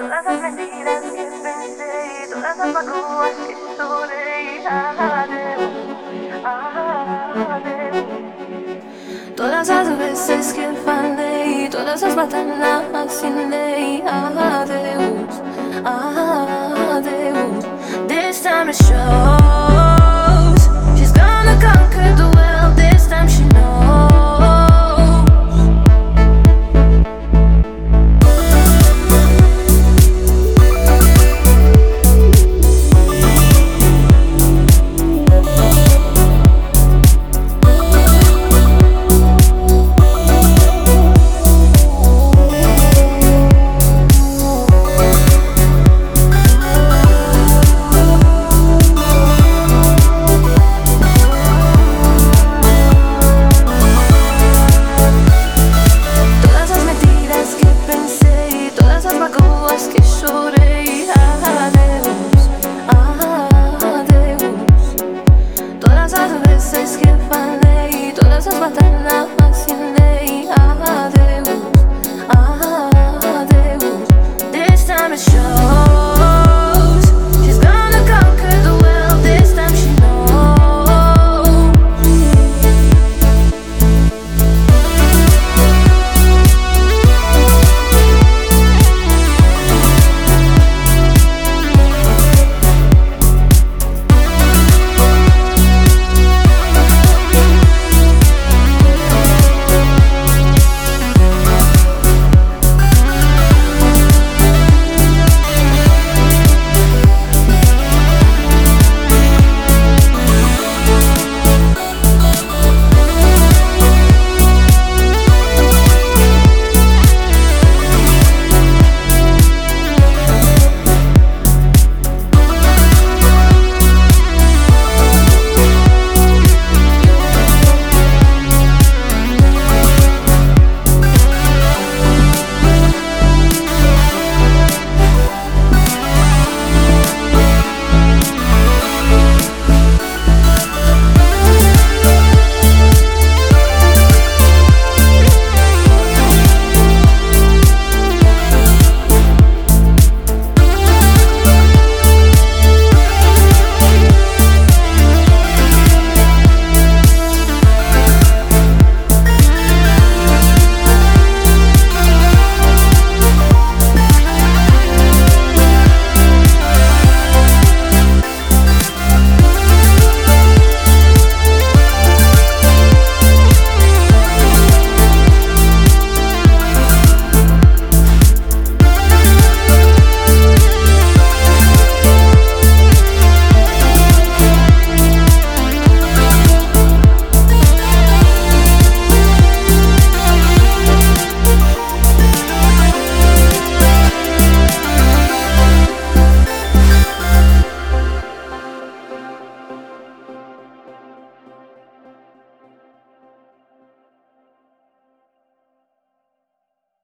todas las mentiras que pensé y todas las vacuas que lloré. Todas as vezes que falei, todas as batalhas assinei. Adeus, adeus. This time it shows. She's gonna conquer the world. This time she knows. Todas as mentiras que pensei, todas as magoas que chorei.